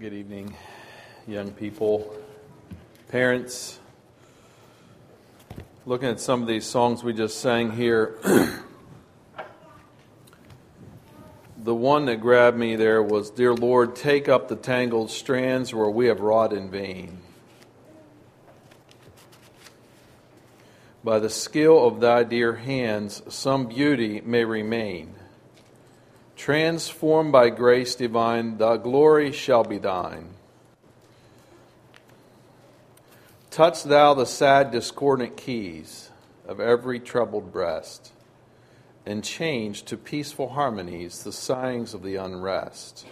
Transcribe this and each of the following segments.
Good evening, young people, parents. Looking at some of these songs we just sang here, the one that grabbed me there was, "Dear Lord, take up the tangled strands where we have wrought in vain. By the skill of thy dear hands, some beauty may remain. Transformed by grace divine, thy glory shall be thine. Touch thou the sad discordant keys of every troubled breast, and change to peaceful harmonies the sighings of the unrest.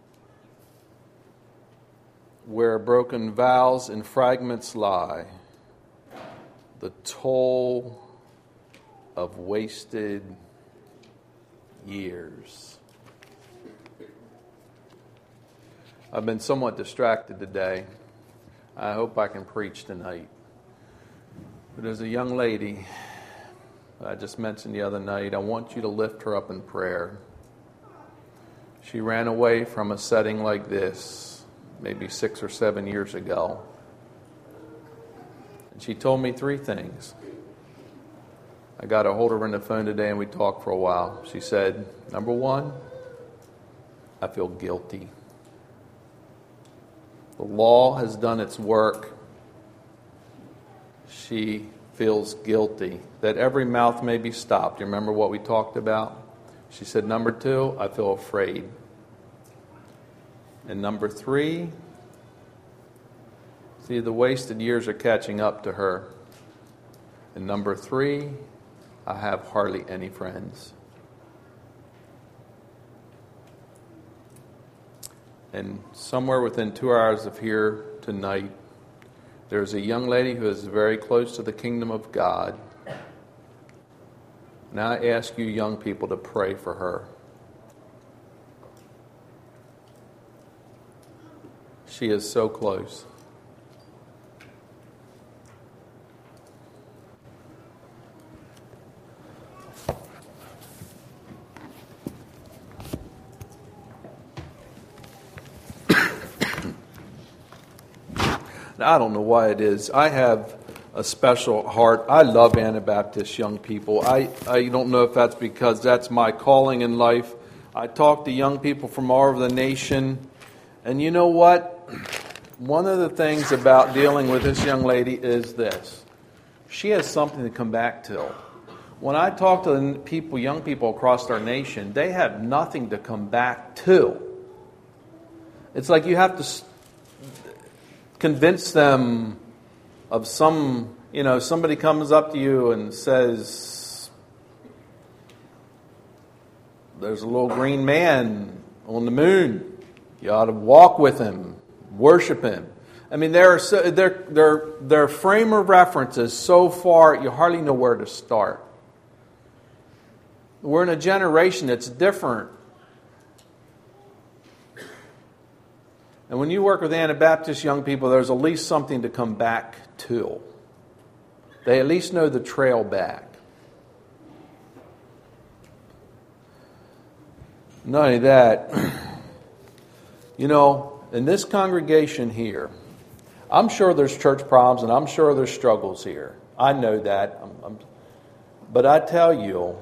Where broken vows and fragments lie, the toll of wasted years." I've been somewhat distracted today. I hope I can preach tonight. But there's a young lady I just mentioned the other night. I want you to lift her up in prayer. She ran away from a setting like this maybe 6 or 7 years ago. And she told me 3 things. I got a hold of her on the phone today and we talked for a while. She said, number 1, I feel guilty. The law has done its work. She feels guilty that every mouth may be stopped. You remember what we talked about? She said, number 2, I feel afraid. And number 3, see, the wasted years are catching up to her. And number 3, I have hardly any friends. And somewhere within 2 hours of here tonight, there's a young lady who is very close to the kingdom of God. And I ask you young people to pray for her. She is so close. I don't know why it is. I have a special heart. I love Anabaptist young people. I don't know if that's because that's my calling in life. I talk to young people from all over the nation. And you know what? One of the things about dealing with this young lady is this. She has something to come back to. When I talk to the people, young people across our nation, they have nothing to come back to. It's like you have to convince them of somebody comes up to you and says, there's a little green man on the moon. You ought to walk with him, worship him. I mean, their frame of reference is so far, you hardly know where to start. We're in a generation that's different. And when you work with Anabaptist young people, there's at least something to come back to. They at least know the trail back. Not only that, in this congregation here, I'm sure there's church problems and I'm sure there's struggles here. I know that. But I tell you,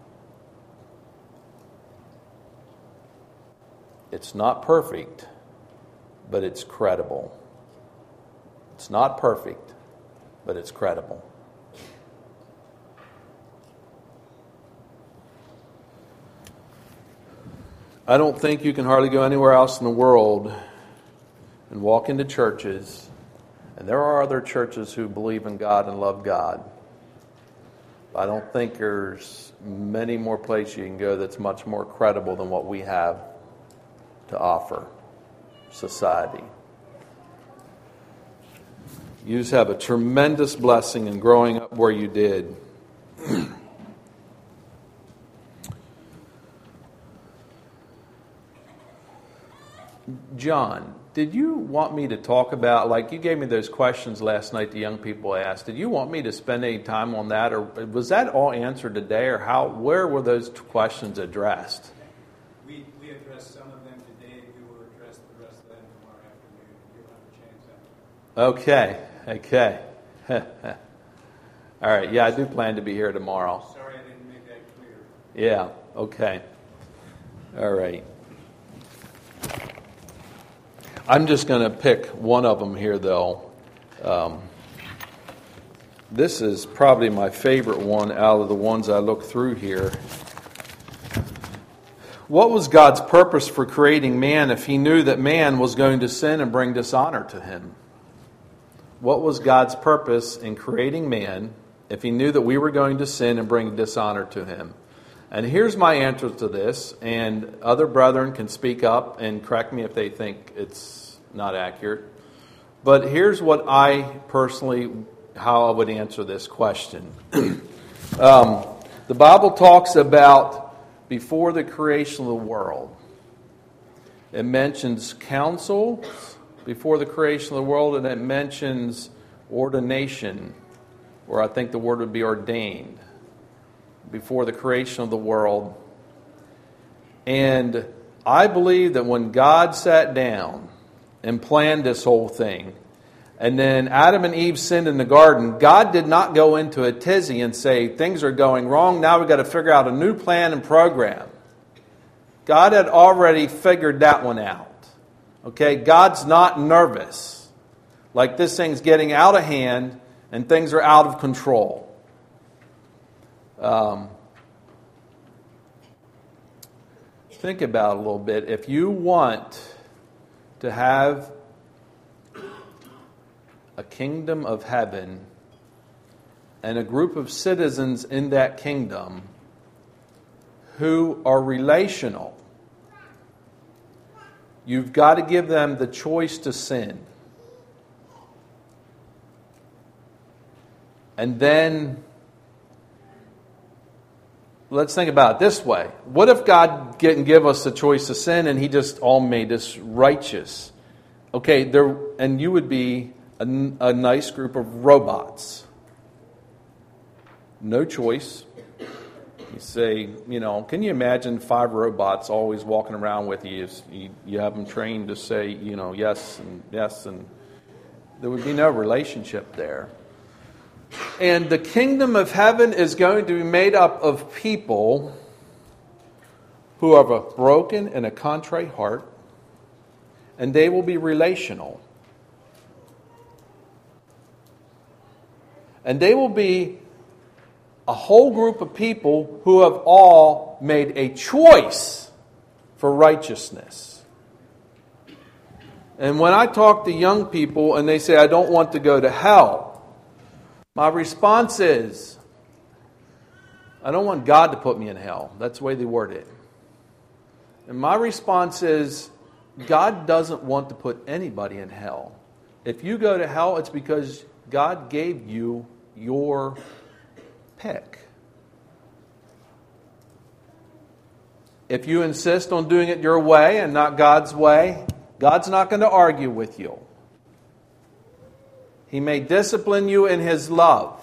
it's not perfect. But it's credible. It's not perfect, but it's credible. I don't think you can hardly go anywhere else in the world and walk into churches, and there are other churches who believe in God and love God. I don't think there's many more places you can go that's much more credible than what we have to offer society. You just have a tremendous blessing in growing up where you did. John, did you want me to talk about, like you gave me those questions last night the young people asked, did you want me to spend any time on that, or was that all answered today, or where were those questions addressed? We addressed some of them today. We will address the rest of them tomorrow Okay. All right. Yeah, I do plan to be here tomorrow. Sorry I didn't make that clear. Yeah. Okay. All right. I'm just going to pick one of them here, though. This is probably my favorite one out of the ones I look through here. What was God's purpose for creating man if He knew that man was going to sin and bring dishonor to Him? What was God's purpose in creating man if He knew that we were going to sin and bring dishonor to Him? And here's my answer to this, and other brethren can speak up and correct me if they think it's not accurate. But here's what I personally, how I would answer this question. The Bible talks about before the creation of the world. It mentions counsel before the creation of the world, and it mentions ordination, or I think the word would be ordained, before the creation of the world. And I believe that when God sat down and planned this whole thing, and then Adam and Eve sinned in the garden, God did not go into a tizzy and say, things are going wrong, now we've got to figure out a new plan and program. God had already figured that one out. Okay, God's not nervous. Like this thing's getting out of hand and things are out of control. Think about it a little bit. If you want to have a kingdom of heaven and a group of citizens in that kingdom who are relational, you've got to give them the choice to sin. And then, let's think about it this way. What if God didn't give us the choice to sin and He just all made us righteous? Okay, and you would be a nice group of robots. No choice. You say, can you imagine 5 robots always walking around with you? You have them trained to say, yes, and there would be no relationship there. And the kingdom of heaven is going to be made up of people who have a broken and a contrite heart, and they will be relational. And they will be a whole group of people who have all made a choice for righteousness. And when I talk to young people and they say, I don't want to go to hell, my response is, I don't want God to put me in hell. That's the way they word it. And my response is, God doesn't want to put anybody in hell. If you go to hell, it's because God gave you your pick. If you insist on doing it your way and not God's way, God's not going to argue with you. He may discipline you in His love.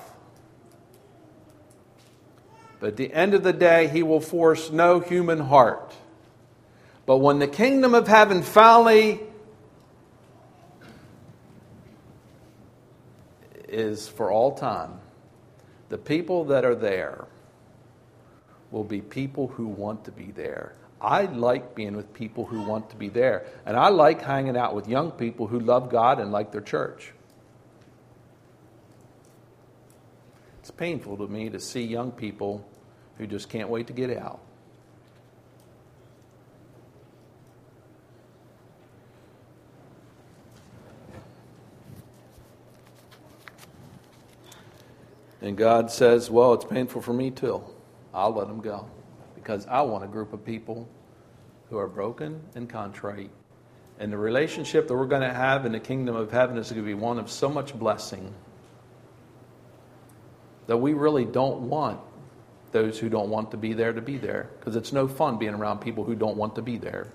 But at the end of the day, He will force no human heart. But when the kingdom of heaven finally is for all time, the people that are there will be people who want to be there. I like being with people who want to be there. And I like hanging out with young people who love God and like their church. It's painful to me to see young people who just can't wait to get out. And God says, well, it's painful for me too. I'll let them go. Because I want a group of people who are broken and contrite. And the relationship that we're going to have in the kingdom of heaven is going to be one of so much blessing that we really don't want those who don't want to be there. Because it's no fun being around people who don't want to be there.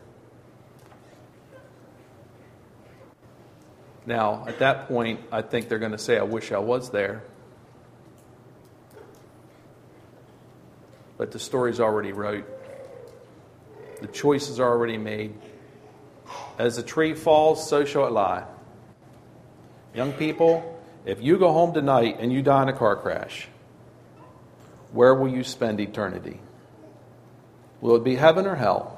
Now, at that point, I think they're going to say, I wish I was there. But the story's already wrote. The choice is already made. As the tree falls, so shall it lie. Young people, if you go home tonight and you die in a car crash, where will you spend eternity? Will it be heaven or hell?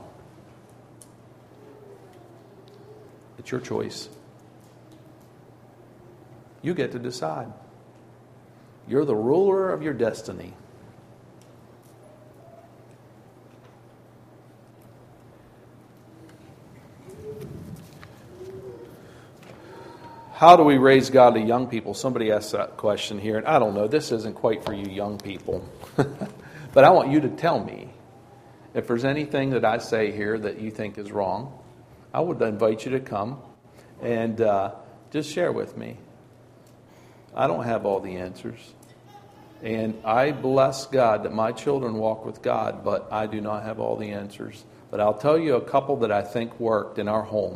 It's your choice. You get to decide. You're the ruler of your destiny. How do we raise godly young people? Somebody asked that question here, and I don't know. This isn't quite for you young people. But I want you to tell me if there's anything that I say here that you think is wrong. I would invite you to come and just share with me. I don't have all the answers. And I bless God that my children walk with God, but I do not have all the answers. But I'll tell you a couple that I think worked in our home.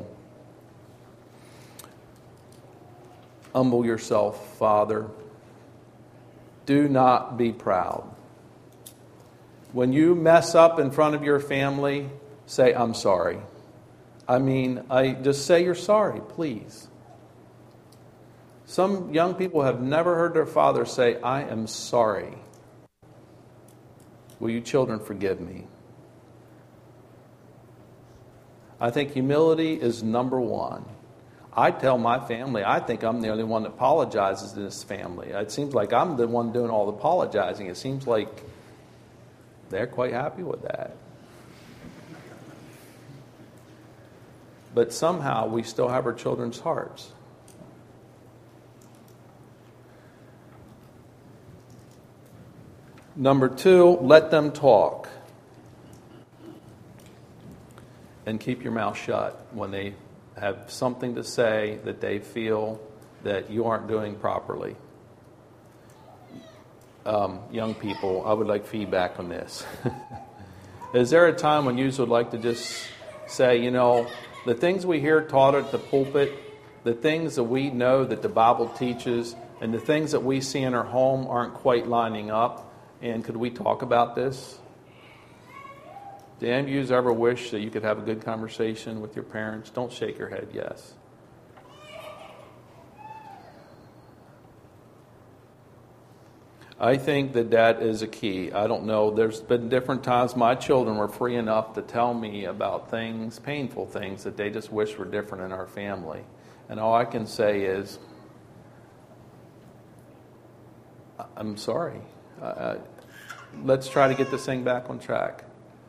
Humble yourself, Father. Do not be proud. When you mess up in front of your family, say, I'm sorry. Just say you're sorry, please. Some young people have never heard their father say, I am sorry. Will you children forgive me? I think humility is number one. I tell my family, I think I'm the only one that apologizes in this family. It seems like I'm the one doing all the apologizing. It seems like they're quite happy with that. But somehow we still have our children's hearts. Number two, let them talk. And keep your mouth shut when they have something to say that they feel that you aren't doing properly. Young people, I would like feedback on this. Is there a time when you would like to just say, the things we hear taught at the pulpit, the things that we know that the Bible teaches, and the things that we see in our home aren't quite lining up, and could we talk about this? Do any of you ever wish that you could have a good conversation with your parents? Don't shake your head yes. I think that is a key. I don't know. There's been different times my children were free enough to tell me about things, painful things, that they just wish were different in our family. And all I can say is, I'm sorry. Let's try to get this thing back on track.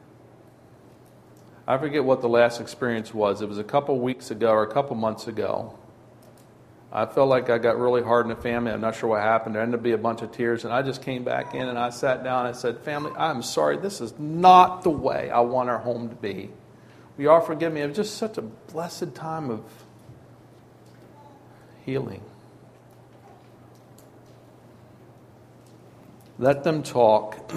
I forget what the last experience was. It was a couple weeks ago or a couple months ago. I felt like I got really hard in the family. I'm not sure what happened. There ended up being a bunch of tears. And I just came back in and I sat down and I said, family, I'm sorry. This is not the way I want our home to be. Will you all forgive me? It was just such a blessed time of healing. Let them talk.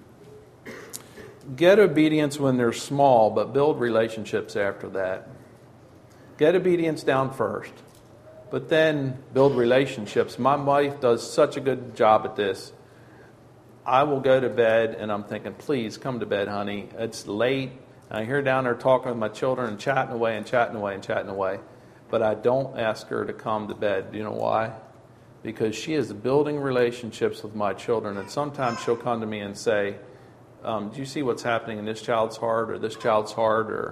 Get obedience when they're small, but build relationships after that. Get obedience down first, but then build relationships. My wife does such a good job at this. I will go to bed, and I'm thinking, please come to bed, honey. It's late. And I hear her down there talking with my children and chatting away and chatting away and chatting away. But I don't ask her to come to bed. Do you know why? Because she is building relationships with my children, and sometimes she'll come to me and say, do you see what's happening in this child's heart or this child's heart? Or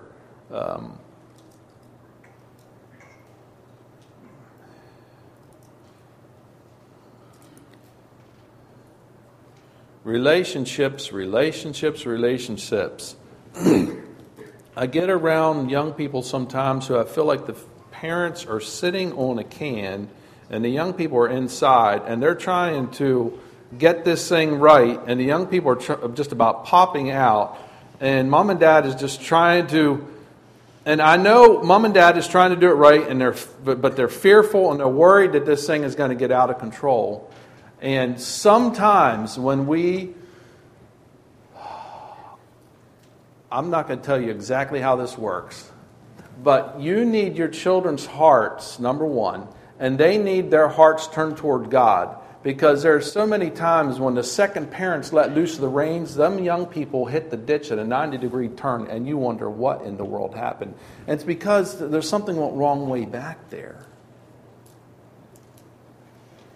relationships. I get around young people sometimes who I feel like the parents are sitting on a can and the young people are inside and they're trying to get this thing right, and the young people are just about popping out, and mom and dad is just trying to, and I know mom and dad is trying to do it right, and but they're fearful and they're worried that this thing is going to get out of control. And sometimes when I'm not going to tell you exactly how this works, but you need your children's hearts, number one, and they need their hearts turned toward God. Because there are so many times when the second parents let loose the reins, them young people hit the ditch at a 90-degree turn, and you wonder what in the world happened. And it's because there's something went wrong way back there.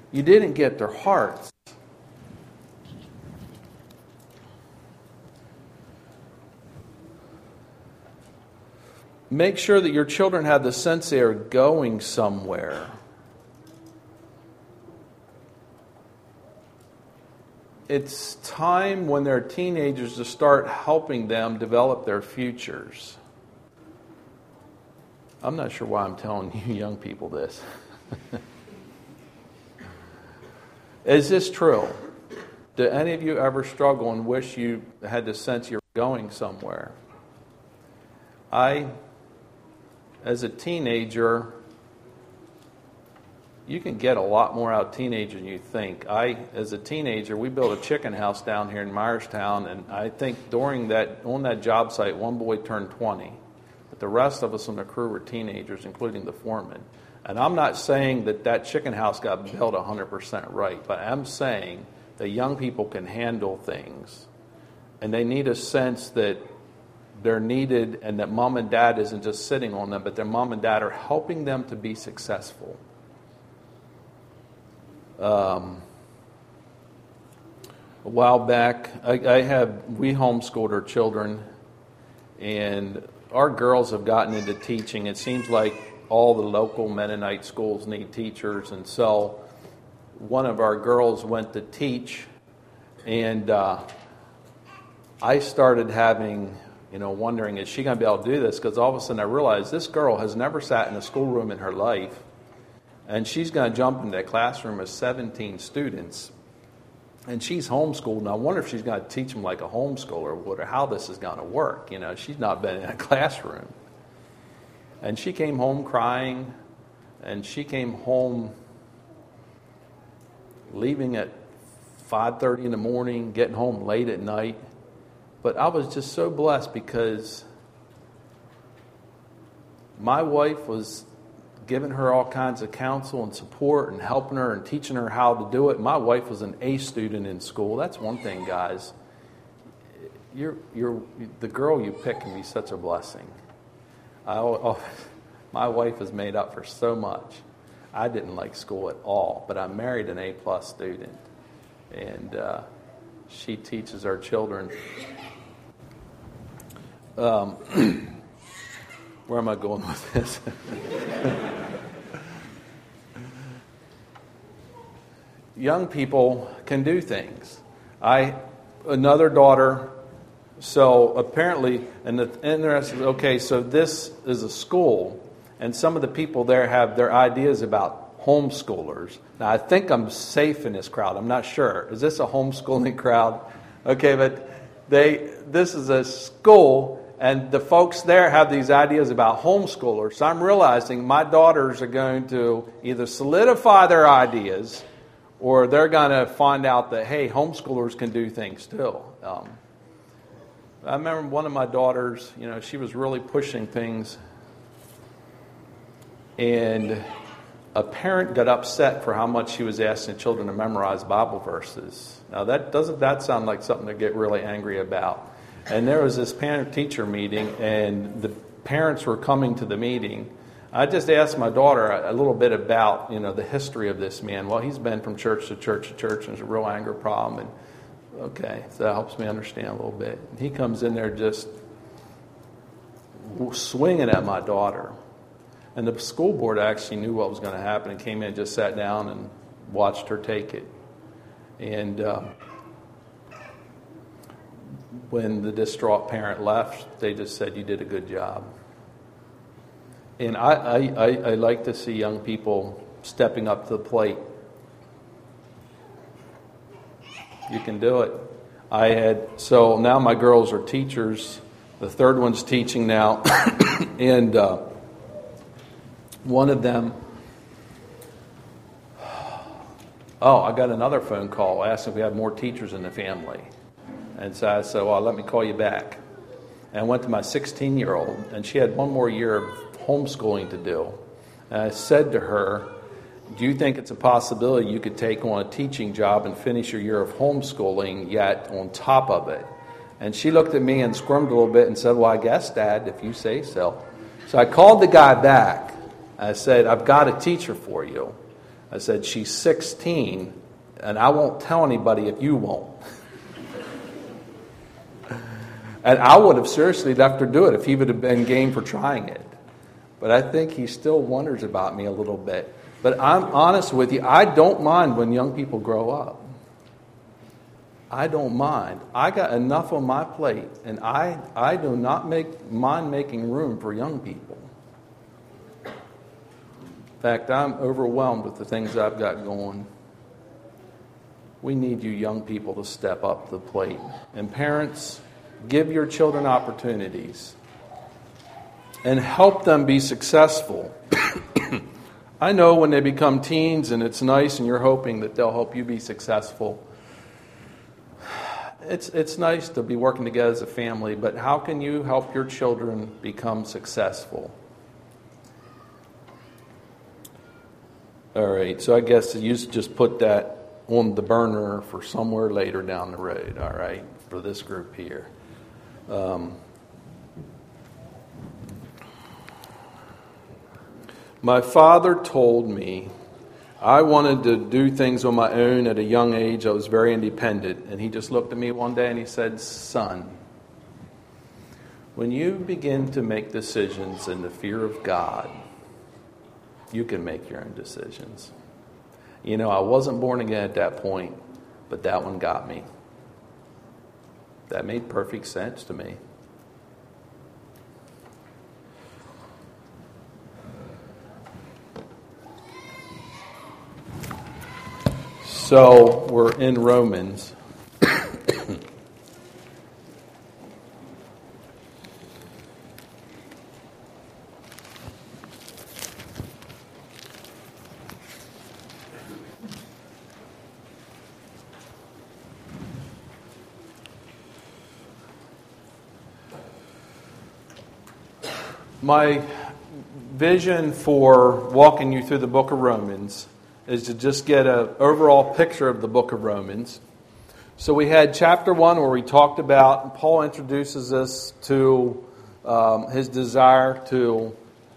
You didn't get their hearts. Make sure that your children have the sense they are going somewhere. It's time when they're teenagers to start helping them develop their futures. I'm not sure why I'm telling you young people this. Is this true? Do any of you ever struggle and wish you had the sense you're going somewhere? As a teenager, you can get a lot more out of teenagers than you think. As a teenager, we built a chicken house down here in Myerstown, and I think on that job site, one boy turned 20. But the rest of us on the crew were teenagers, including the foreman. And I'm not saying that chicken house got built 100% right, but I'm saying that young people can handle things. And they need a sense that they're needed and that mom and dad isn't just sitting on them, but their mom and dad are helping them to be successful. A while back, we homeschooled our children, and our girls have gotten into teaching. It seems like all the local Mennonite schools need teachers, and so one of our girls went to teach, and I started wondering, is she going to be able to do this? Because all of a sudden I realized this girl has never sat in a schoolroom in her life, and she's going to jump into a classroom of 17 students, and she's homeschooled, and I wonder if she's going to teach them like a homeschooler would, or how this is going to work. She's not been in a classroom. And she came home crying, and she came home leaving at 5:30 in the morning, getting home late at night. But I was just so blessed because my wife was giving her all kinds of counsel and support and helping her and teaching her how to do it. My wife was an A student in school. That's one thing, guys. The girl you pick can be such a blessing. My wife has made up for so much. I didn't like school at all, but I married an A+ student, and she teaches our children. Where am I going with this? Young people can do things. Another daughter, so apparently, and the interesting, okay, so this is a school, and some of the people there have their ideas about homeschoolers. Now, I think I'm safe in this crowd. I'm not sure. Is this a homeschooling crowd? Okay, but this is a school, and the folks there have these ideas about homeschoolers. So I'm realizing my daughters are going to either solidify their ideas, or they're going to find out that, hey, homeschoolers can do things too. I remember one of my daughters, she was really pushing things, and a parent got upset for how much she was asking children to memorize Bible verses. Now, doesn't that sound like something to get really angry about? And there was this parent-teacher meeting, and the parents were coming to the meeting. I just asked my daughter a little bit about, the history of this man. Well, he's been from church to church to church, and there's a real anger problem. And okay, so that helps me understand a little bit. And he comes in there just swinging at my daughter. And the school board actually knew what was going to happen and came in and just sat down and watched her take it. And when the distraught parent left, they just said, "You did a good job." And I like to see young people stepping up to the plate. You can do it. So now my girls are teachers. The third one's teaching now. And one of them, I got another phone call asking if we had more teachers in the family. And so I said, well, let me call you back. And I went to my 16-year-old, and she had one more year of homeschooling to do. And I said to her, do you think it's a possibility you could take on a teaching job and finish your year of homeschooling yet on top of it? And she looked at me and squirmed a little bit and said, well, I guess, Dad, if you say so. So I called the guy back. I said, I've got a teacher for you. I said, she's 16, and I won't tell anybody if you won't. And I would have seriously left her do it if he would have been game for trying it. But I think he still wonders about me a little bit. But I'm honest with you, I don't mind when young people grow up. I don't mind. I got enough on my plate, and I do not mind making room for young people. In fact, I'm overwhelmed with the things I've got going. We need you young people to step up to the plate. And parents, give your children opportunities and help them be successful. I know when they become teens and it's nice and you're hoping that they'll help you be successful. It's nice to be working together as a family, but how can you help your children become successful? All right, so I guess you just put that on the burner for somewhere later down the road, all right, for this group here. My father told me I wanted to do things on my own at a young age. I was very independent. And he just looked at me one day and he said, son, when you begin to make decisions in the fear of God, you can make your own decisions. You know, I wasn't born again at that point, but that one got me. That made perfect sense to me. So we're in Romans. My vision for walking you through the book of Romans is to just get an overall picture of the book of Romans. So we had chapter 1 where we talked about, Paul introduces us to his desire to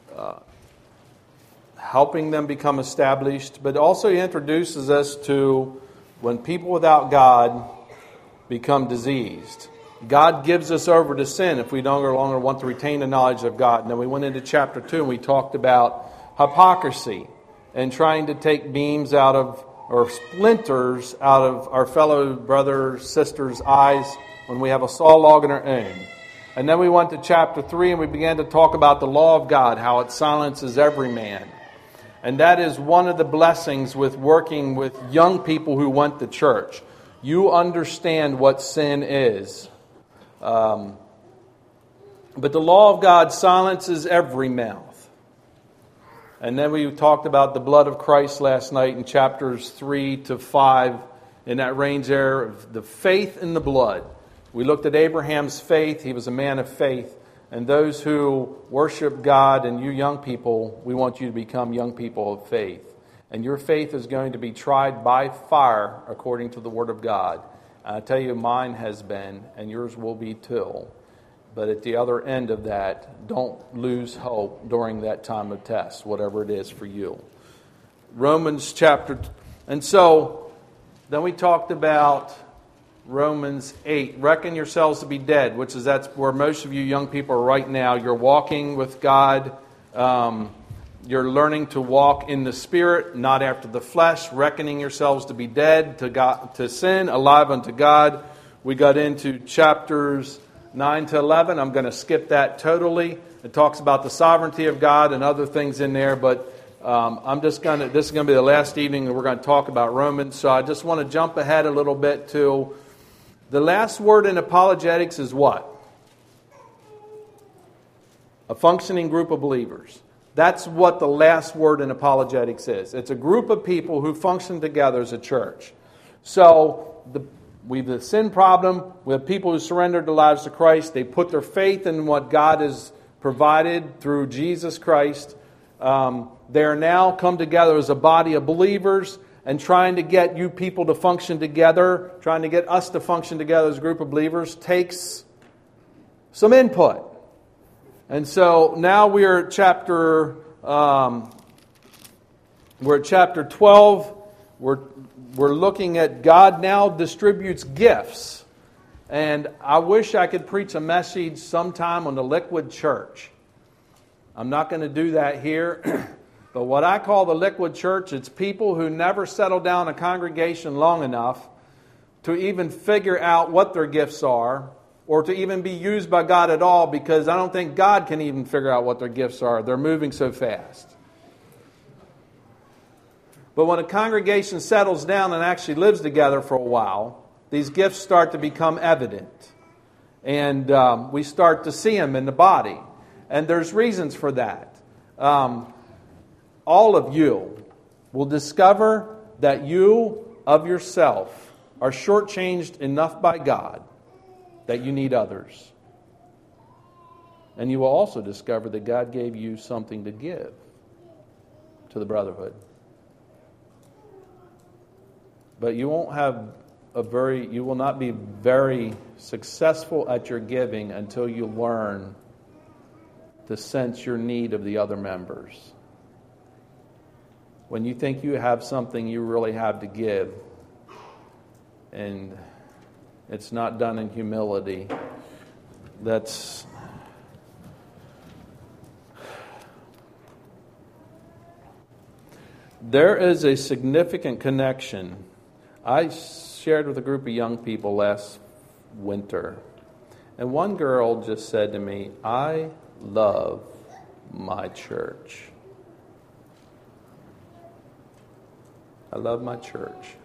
helping them become established, but also he introduces us to when people without God become diseased. God gives us over to sin if we no longer want to retain the knowledge of God. And then we went into chapter 2 and we talked about hypocrisy and trying to take beams out of, or splinters out of our fellow brothers, sisters' eyes when we have a saw log in our own. And then we went to chapter 3 and we began to talk about the law of God, how it silences every man. And that is one of the blessings with working with young people who went to church. You understand what sin is. But the law of God silences every mouth. And then we talked about the blood of Christ last night in chapters 3 to 5, in that range there of the faith in the blood. We looked at Abraham's faith. He was a man of faith. And those who worship God, and you young people, we want you to become young people of faith. And your faith is going to be tried by fire according to the Word of God. I tell you, mine has been, and yours will be too. But at the other end of that, don't lose hope during that time of test, whatever it is for you. Romans chapter... And so, then we talked about Romans 8. Reckon yourselves to be dead, that's where most of you young people are right now. You're walking with God. You're learning to walk in the Spirit, not after the flesh, reckoning yourselves to be dead to God, to sin, alive unto God. We got into chapters 9 to 11. I'm going to skip that totally. It talks about the sovereignty of God and other things in there, but this is going to be the last evening that we're going to talk about Romans. So I just want to jump ahead a little bit to the last word in apologetics is what? A functioning group of believers. That's what the last word in apologetics is. It's a group of people who function together as a church. So we have the sin problem. We have people who surrendered their lives to Christ. They put their faith in what God has provided through Jesus Christ. They are now come together as a body of believers and trying to get you people to function together, trying to get us to function together as a group of believers takes some input. And so now we are at chapter 9 We're at chapter 12. We're looking at God now distributes gifts. And I wish I could preach a message sometime on the liquid church. I'm not going to do that here. But what I call the liquid church, it's people who never settle down in a congregation long enough to even figure out what their gifts are, or to even be used by God at all, because I don't think God can even figure out what their gifts are. They're moving so fast. But when a congregation settles down and actually lives together for a while, these gifts start to become evident. And we start to see them in the body. And there's reasons for that. All of you will discover that you of yourself are shortchanged enough by God that you need others. And you will also discover that God gave you something to give to the brotherhood. But you won't have you will not be very successful at your giving until you learn to sense your need of the other members. When you think you have something you really have to give, and it's not done in humility, there is a significant connection. I shared with a group of young people last winter, and one girl just said to me, "I love my church. I love my church."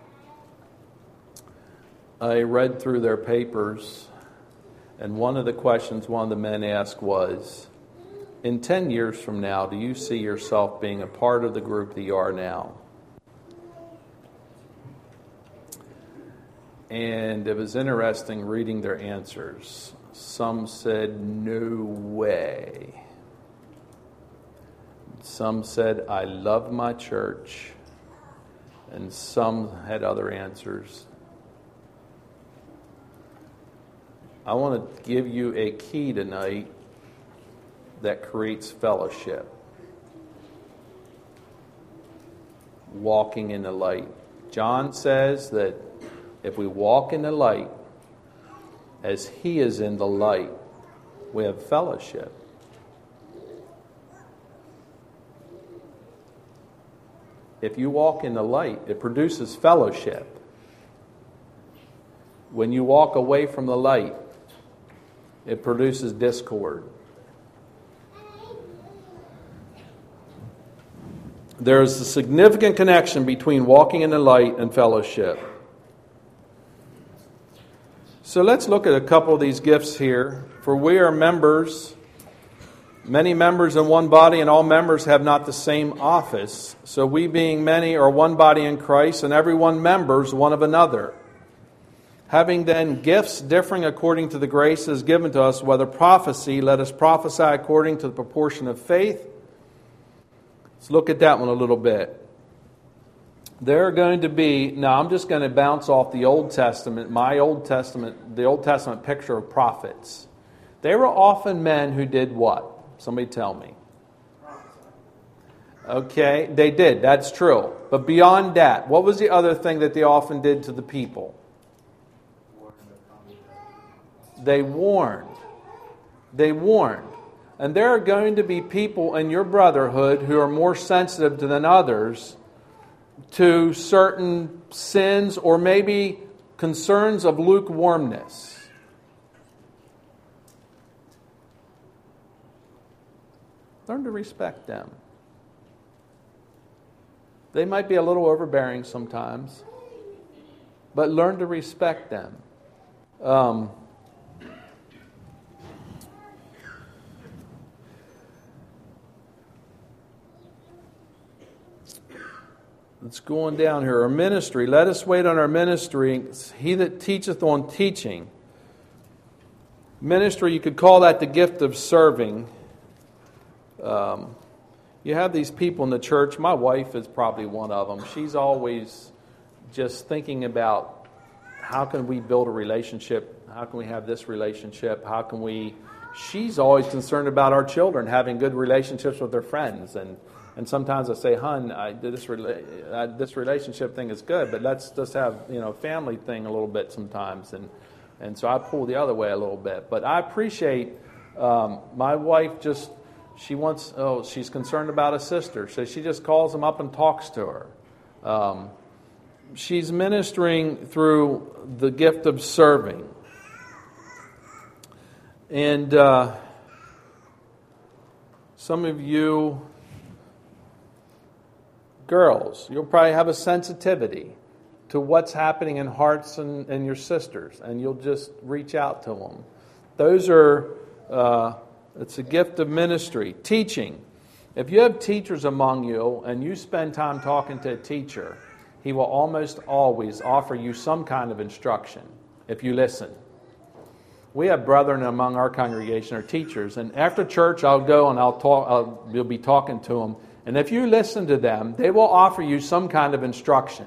I read through their papers, and one of the questions one of the men asked was, in 10 years from now, do you see yourself being a part of the group that you are now? And it was interesting reading their answers. Some said, "No way." Some said, "I love my church." And some had other answers. I want to give you a key tonight that creates fellowship. Walking in the light. John says that if we walk in the light as He is in the light, we have fellowship. If you walk in the light, it produces fellowship. When you walk away from the light, it produces discord. There is a significant connection between walking in the light and fellowship. So let's look at a couple of these gifts here. For we are members, many members in one body, and all members have not the same office. So we being many are one body in Christ, and every one members one of another. Having then gifts differing according to the graces given to us, whether prophecy, let us prophesy according to the proportion of faith. Let's look at that one a little bit. There are going to be, now I'm just going to bounce off the Old Testament, the Old Testament picture of prophets. They were often men who did what? Somebody tell me. Okay, they did, that's true. But beyond that, what was the other thing that they often did to the people? They warned. They warned. And there are going to be people in your brotherhood who are more sensitive than others to certain sins or maybe concerns of lukewarmness. Learn to respect them. They might be a little overbearing sometimes, but learn to respect them. Let's go on down here. Our ministry. Let us wait on our ministry. He that teacheth on teaching. Ministry, you could call that the gift of serving. You have these people in the church. My wife is probably one of them. She's always just thinking about how can we build a relationship? How can we have this relationship? How can we... She's always concerned about our children having good relationships with their friends and And sometimes I say, "Hun, this relationship thing is good, but let's just have family thing a little bit sometimes." And so I pull the other way a little bit. But I appreciate my wife. She's concerned about a sister, so she just calls them up and talks to her. She's ministering through the gift of serving. And some of you girls, you'll probably have a sensitivity to what's happening in hearts and your sisters, and you'll just reach out to them. Those are, it's a gift of ministry. Teaching. If you have teachers among you and you spend time talking to a teacher, he will almost always offer you some kind of instruction if you listen. We have brethren among our congregation are teachers, and after church I'll go and you'll be talking to them. And if you listen to them, they will offer you some kind of instruction.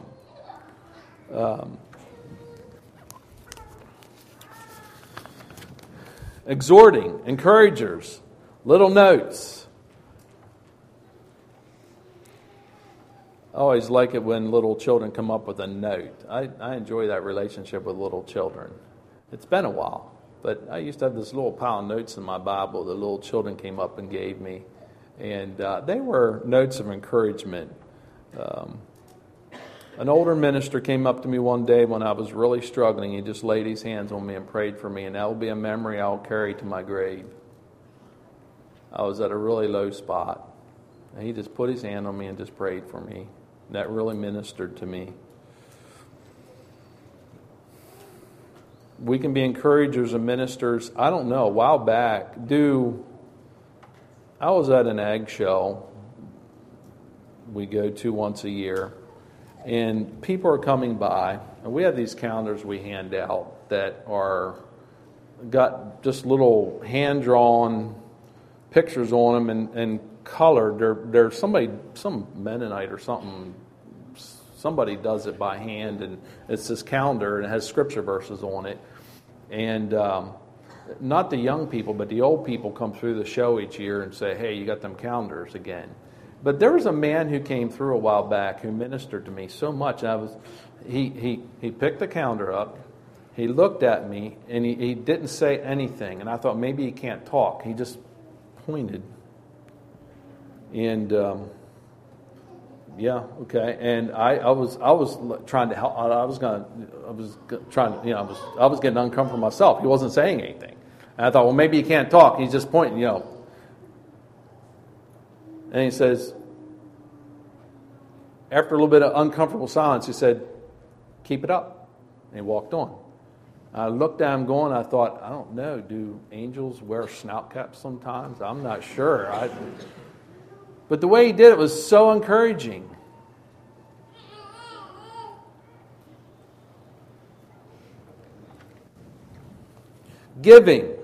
Exhorting, encouragers, little notes. I always like it when little children come up with a note. I enjoy that relationship with little children. It's been a while, but I used to have this little pile of notes in my Bible that little children came up and gave me. And they were notes of encouragement. An older minister came up to me one day when I was really struggling. He just laid his hands on me and prayed for me, and that will be a memory I'll carry to my grave. I was at a really low spot, and he just put his hand on me and just prayed for me. That really ministered to me. We can be encouragers and ministers. I don't know, a while back, I was at an ag show we go to once a year, and people are coming by, and we have these calendars we hand out that got just little hand-drawn pictures on them and colored. They're some Mennonite or something. Somebody does it by hand, and it's this calendar, and it has scripture verses on it. And not the young people, but the old people come through the show each year and say, "Hey, you got them calendars again." But there was a man who came through a while back who ministered to me so much. He picked the calendar up, he looked at me, and he didn't say anything. And I thought maybe he can't talk. He just pointed. And yeah, okay. And I was trying to help. I was getting uncomfortable myself. He wasn't saying anything. And I thought, well, maybe he can't talk. He's just pointing, And he says, after a little bit of uncomfortable silence, he said, "Keep it up." And he walked on. I looked at him going, I thought, I don't know, do angels wear snout caps sometimes? I'm not sure. But the way he did it was so encouraging. Giving.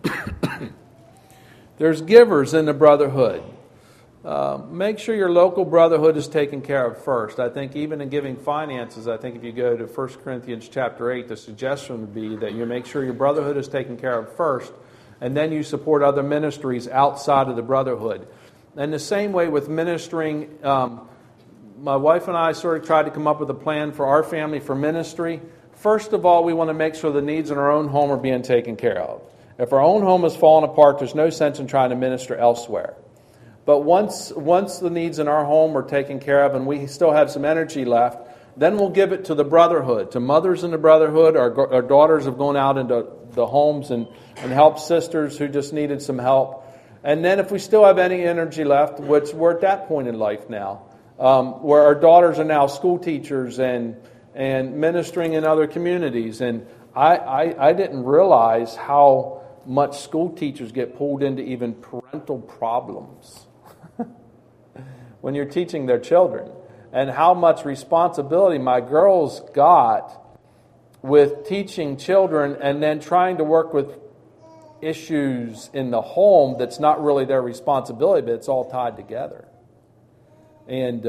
There's givers in the brotherhood. Make sure your local brotherhood is taken care of first. I think even in giving finances, I think if you go to 1 Corinthians chapter 8, the suggestion would be that you make sure your brotherhood is taken care of first, and then you support other ministries outside of the brotherhood. And the same way with ministering, my wife and I sort of tried to come up with a plan for our family for ministry. First of all, we want to make sure the needs in our own home are being taken care of. If our own home is falling apart, there's no sense in trying to minister elsewhere. But once the needs in our home are taken care of and we still have some energy left, then we'll give it to the brotherhood, to mothers in the brotherhood. Our daughters have gone out into the homes and helped sisters who just needed some help. And then if we still have any energy left, which we're at that point in life now, where our daughters are now school teachers and ministering in other communities. And I didn't realize how much school teachers get pulled into even parental problems when you're teaching their children, and how much responsibility my girls got with teaching children and then trying to work with issues in the home that's not really their responsibility, but it's all tied together. And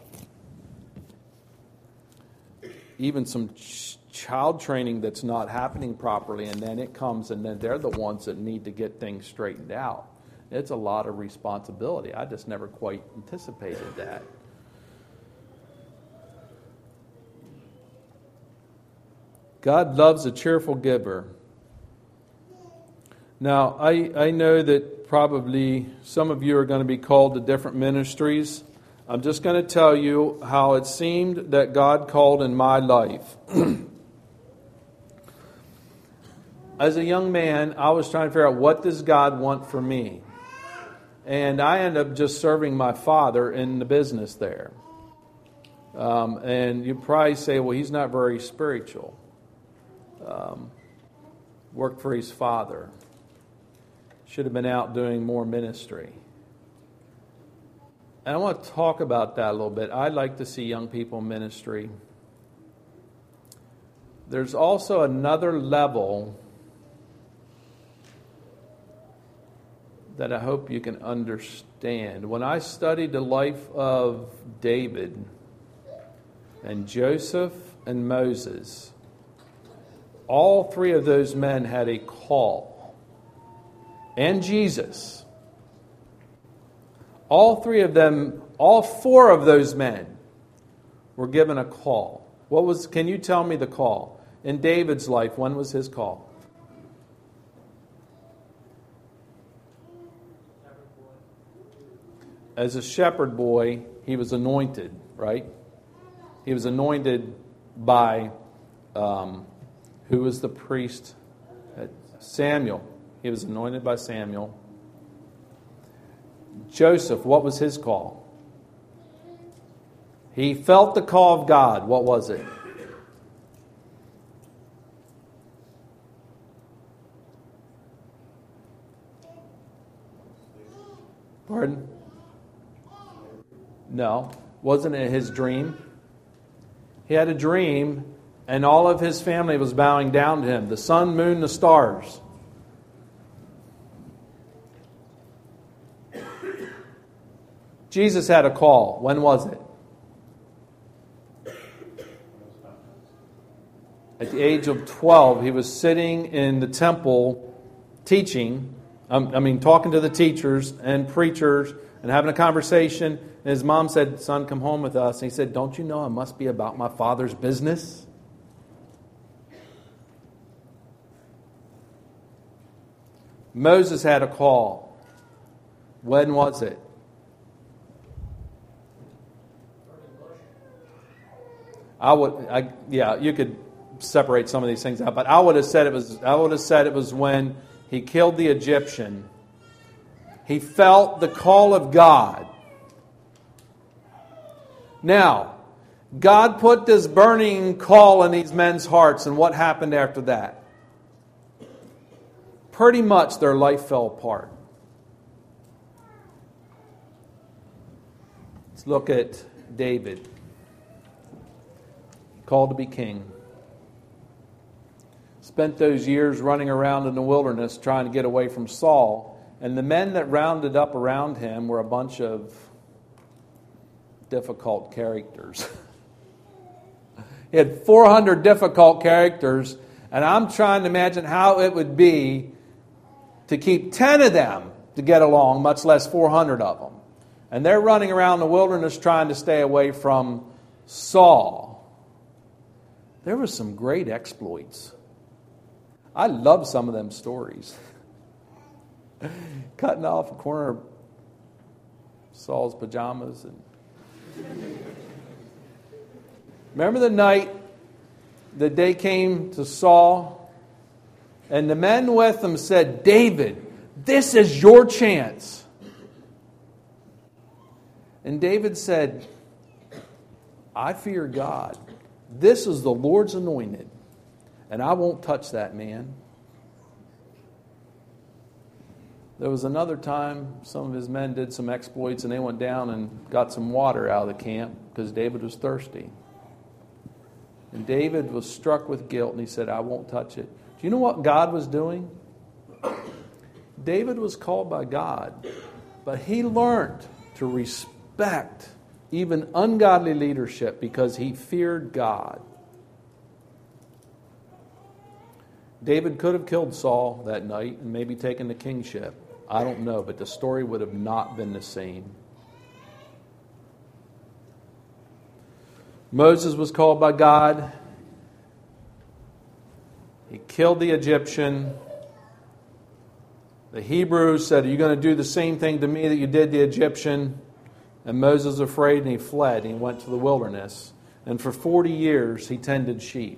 even some child training that's not happening properly, and then it comes, and then they're the ones that need to get things straightened out. It's a lot of responsibility. I just never quite anticipated that. God loves a cheerful giver. Now, I know that probably some of you are going to be called to different ministries. I'm just going to tell you how it seemed that God called in my life. As a young man, I was trying to figure out, what does God want for me? And I ended up just serving my father in the business there. And you probably say, well, he's not very spiritual. Worked for his father. Should have been out doing more ministry. And I want to talk about that a little bit. I like to see young people in ministry. There's also another level that I hope you can understand. When I studied the life of David and Joseph and Moses, all three of those men had a call. And Jesus. All four of those men were given a call. Can you tell me the call? In David's life, when was his call? As a shepherd boy, he was anointed, right? He was anointed by, who was the priest? Samuel. He was anointed by Samuel. Joseph, what was his call? He felt the call of God. What was it? Pardon? No. Wasn't it his dream? He had a dream, and all of his family was bowing down to him. The sun, moon, the stars. Jesus had a call. When was it? At the age of 12, he was sitting in the temple teaching, talking to the teachers and preachers and having a conversation. And his mom said, "Son, come home with us." And he said, "Don't you know I must be about my Father's business?" Moses had a call. When was it? You could separate some of these things out, but I would have said it was when he killed the Egyptian. He felt the call of God. Now, God put this burning call in these men's hearts, and what happened after that? Pretty much their life fell apart. Let's look at David. Called to be king. Spent those years running around in the wilderness trying to get away from Saul. And the men that rounded up around him were a bunch of difficult characters. He had 400 difficult characters. And I'm trying to imagine how it would be to keep 10 of them to get along, much less 400 of them. And they're running around the wilderness trying to stay away from Saul. There were some great exploits. I love some of them stories. Cutting off a corner of Saul's pajamas. Remember the night that they came to Saul, and the men with them said, "David, this is your chance." And David said, "I fear God. This is the Lord's anointed, and I won't touch that man." There was another time some of his men did some exploits, and they went down and got some water out of the camp because David was thirsty. And David was struck with guilt, and he said, "I won't touch it." Do you know what God was doing? David was called by God, but he learned to respect even ungodly leadership because he feared God. David could have killed Saul that night and maybe taken the kingship. I don't know, but the story would have not been the same. Moses was called by God. He killed the Egyptian. The Hebrews said, "Are you going to do the same thing to me that you did the Egyptian?" And Moses was afraid, and he fled, and he went to the wilderness. And for 40 years, he tended sheep.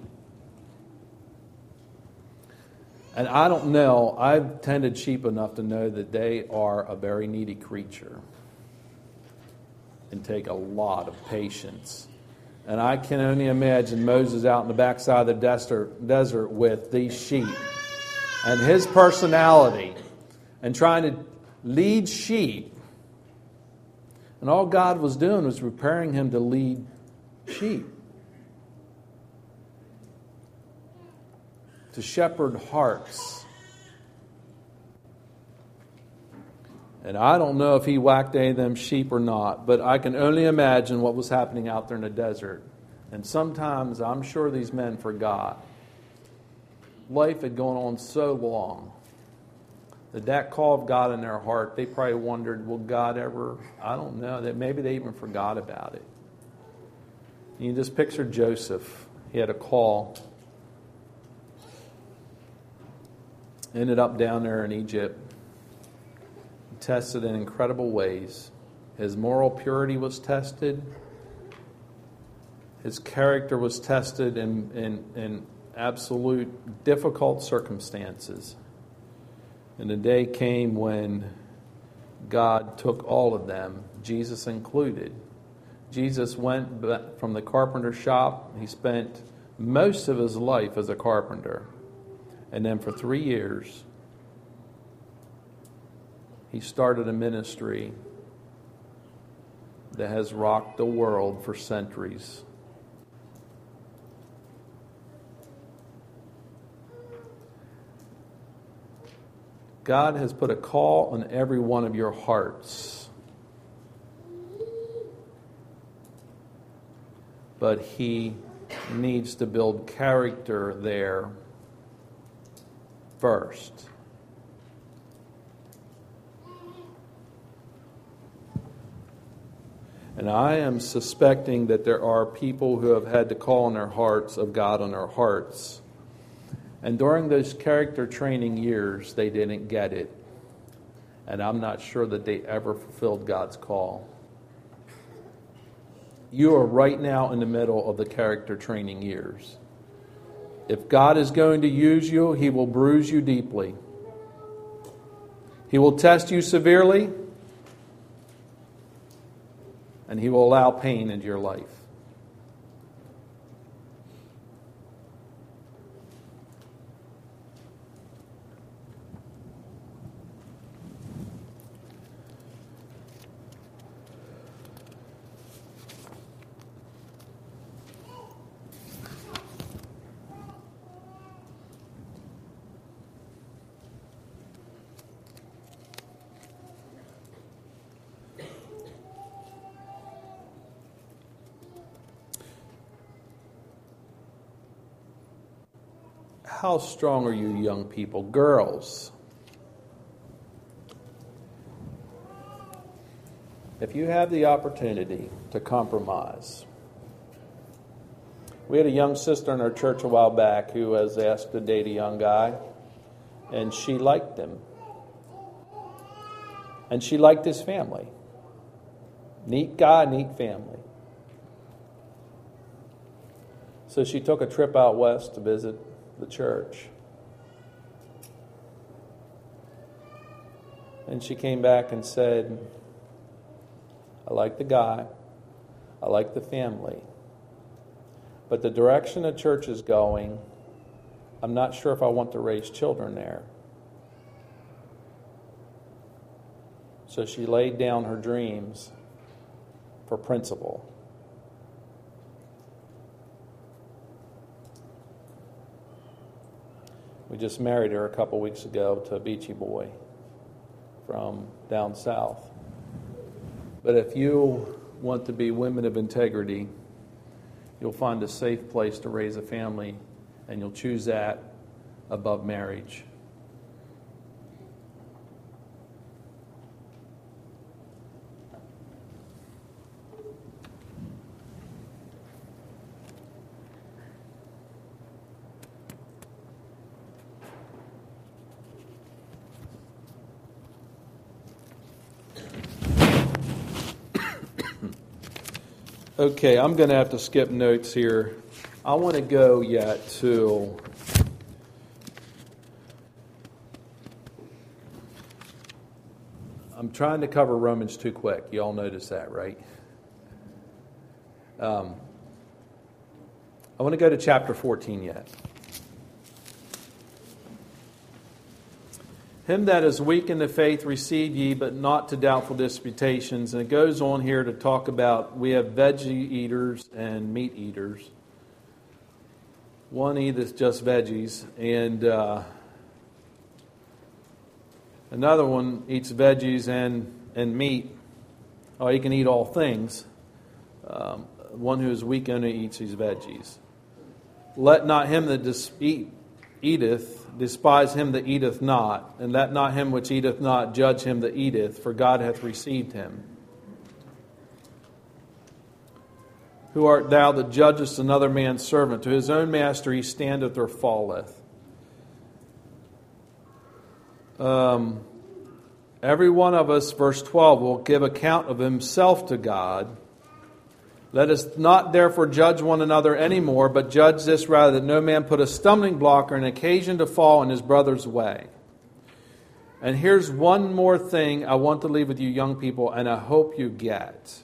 And I don't know, I've tended sheep enough to know that they are a very needy creature and take a lot of patience. And I can only imagine Moses out in the backside of the desert with these sheep and his personality and trying to lead sheep. And all God was doing was preparing him to lead sheep, to shepherd hearts. And I don't know if he whacked any of them sheep or not, but I can only imagine what was happening out there in the desert. And sometimes I'm sure these men forgot. Life had gone on so long that call of God in their heart, they probably wondered, will God ever, I don't know, that maybe they even forgot about it. You just picture Joseph. He had a call. Ended up down there in Egypt. Tested in incredible ways. His moral purity was tested. His character was tested in absolute difficult circumstances. And the day came when God took all of them, Jesus included. Jesus went from the carpenter shop. He spent most of his life as a carpenter. And then for 3 years, he started a ministry that has rocked the world for centuries. God has put a call on every one of your hearts. But He needs to build character there first. And I am suspecting that there are people who have had the call in their hearts of God on their hearts. And during those character training years, they didn't get it. And I'm not sure that they ever fulfilled God's call. You are right now in the middle of the character training years. If God is going to use you, He will bruise you deeply. He will test you severely. And He will allow pain into your life. How strong are you, young people? Girls, if you have the opportunity to compromise. We had a young sister in our church a while back who was asked to date a young guy, and she liked him. And she liked his family. Neat guy, neat family. So she took a trip out west to visit the church. And she came back and said, I like the guy, I like the family, but the direction the church is going, I'm not sure if I want to raise children there. So she laid down her dreams for principle. We just married her a couple weeks ago to a beachy boy from down south. But if you want to be women of integrity, you'll find a safe place to raise a family, and you'll choose that above marriage. Okay, I'm going to have to skip notes here. I want to go yet to I'm trying to cover Romans too quick. You all notice that, right? I want to go to chapter 14 yet. Him that is weak in the faith receive ye, but not to doubtful disputations. And it goes on here to talk about we have veggie eaters and meat eaters. One eateth just veggies, and another one eats veggies and meat. Oh, he can eat all things. One who is weak only eats these veggies. Let not him that eateth despise him that eateth not, and let not him which eateth not judge him that eateth, for God hath received him. Who art thou that judgest another man's servant? To his own master he standeth or falleth. Every one of us, verse 12, will give account of himself to God. Let us not therefore judge one another any more, but judge this rather, that no man put a stumbling block or an occasion to fall in his brother's way. And here's one more thing I want to leave with you young people, and I hope you get.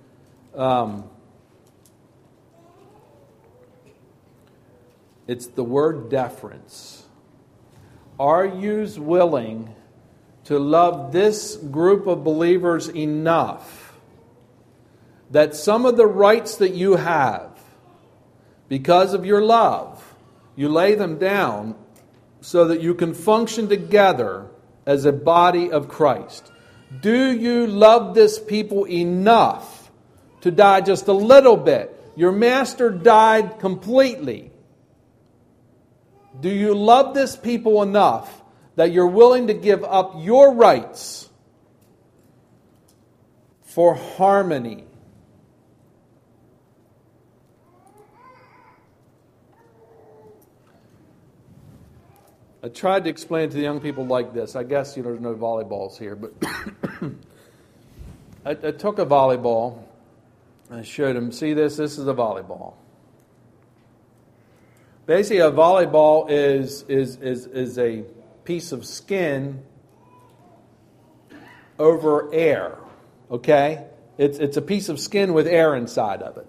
It's the word deference. Are you willing to love this group of believers enough that some of the rights that you have, because of your love, you lay them down so that you can function together as a body of Christ? Do you love this people enough to die just a little bit? Your master died completely. Do you love this people enough that you're willing to give up your rights for harmony? I tried to explain it to the young people like this. I guess there's no volleyballs here, but I took a volleyball and I showed them, see this? This is a volleyball. Basically, a volleyball is a piece of skin over air. Okay? It's a piece of skin with air inside of it.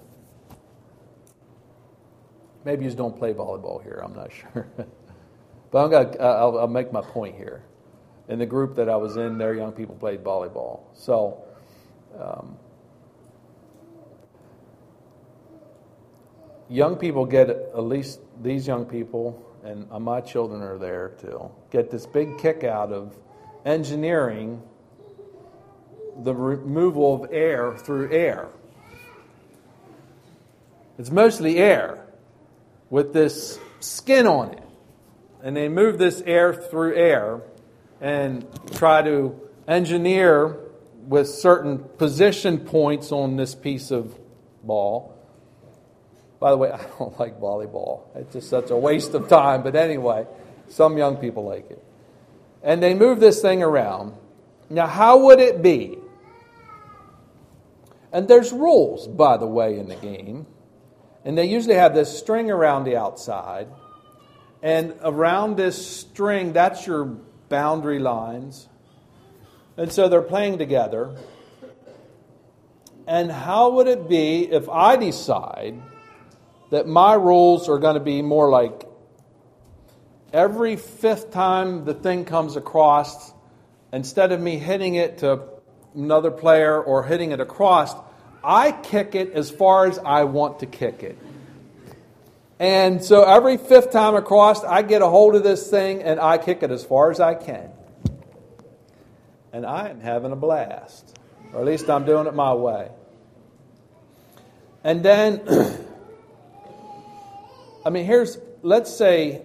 Maybe you just don't play volleyball here. I'm not sure. But I'll make my point here. In the group that I was in, their young people played volleyball. So, young people get, at least these young people, and my children are there too, get this big kick out of engineering the removal of air through air. It's mostly air with this skin on it. And they move this air through air and try to engineer with certain position points on this piece of ball. By the way, I don't like volleyball. It's just such a waste of time. But anyway, some young people like it. And they move this thing around. Now, how would it be? And there's rules, by the way, in the game. And they usually have this string around the outside. And around this string, that's your boundary lines. And so they're playing together. And how would it be if I decide that my rules are going to be more like every fifth time the thing comes across, instead of me hitting it to another player or hitting it across, I kick it as far as I want to kick it. And so every fifth time across, I get a hold of this thing and I kick it as far as I can. And I am having a blast. Or at least I'm doing it my way. And then, let's say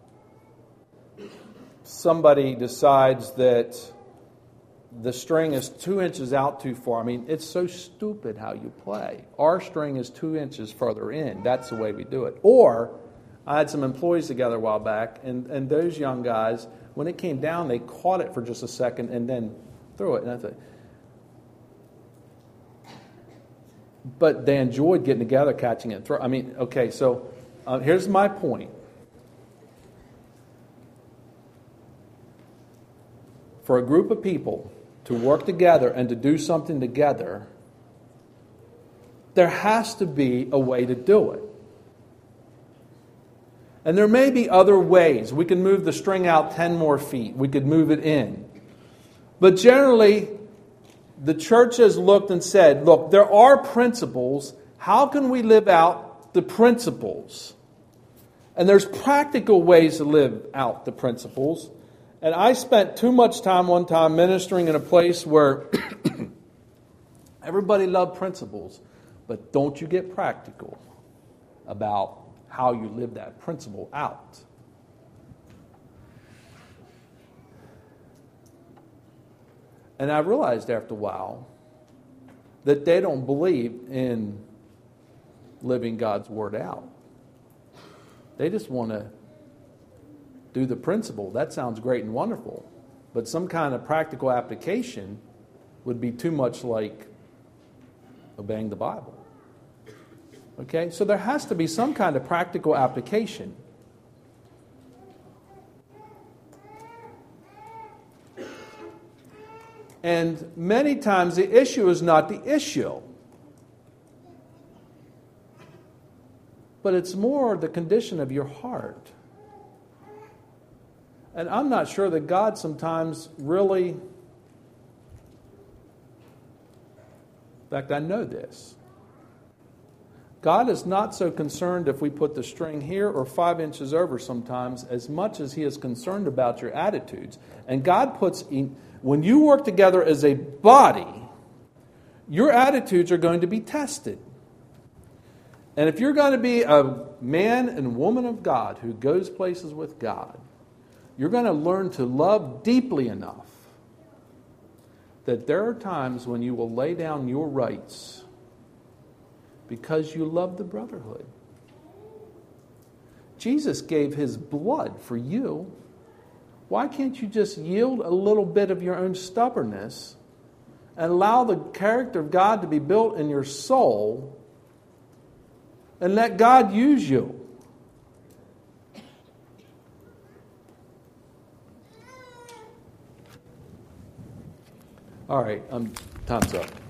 somebody decides that the string is 2 inches out too far. It's so stupid how you play. Our string is 2 inches further in. That's the way we do it. Or, I had some employees together a while back, and those young guys, when it came down, they caught it for just a second and then threw it. And I thought, but they enjoyed getting together, catching it. Okay, so here's my point. For a group of people to work together and to do something together, there has to be a way to do it. And there may be other ways. We can move the string out 10 more feet. We could move it in. But generally, the church has looked and said, look, there are principles. How can we live out the principles? And there's practical ways to live out the principles. And I spent too much time one time ministering in a place where everybody loved principles, but don't you get practical about how you live that principle out. And I realized after a while that they don't believe in living God's Word out. They just want to do the principle. That sounds great and wonderful. But some kind of practical application would be too much like obeying the Bible. Okay? So there has to be some kind of practical application. And many times the issue is not the issue. But it's more the condition of your heart. And I'm not sure that God sometimes really, in fact, I know this. God is not so concerned if we put the string here or 5 inches over sometimes as much as He is concerned about your attitudes. And God puts, when you work together as a body, your attitudes are going to be tested. And if you're going to be a man and woman of God who goes places with God, you're going to learn to love deeply enough that there are times when you will lay down your rights because you love the brotherhood. Jesus gave His blood for you. Why can't you just yield a little bit of your own stubbornness and allow the character of God to be built in your soul and let God use you? All right, time's up.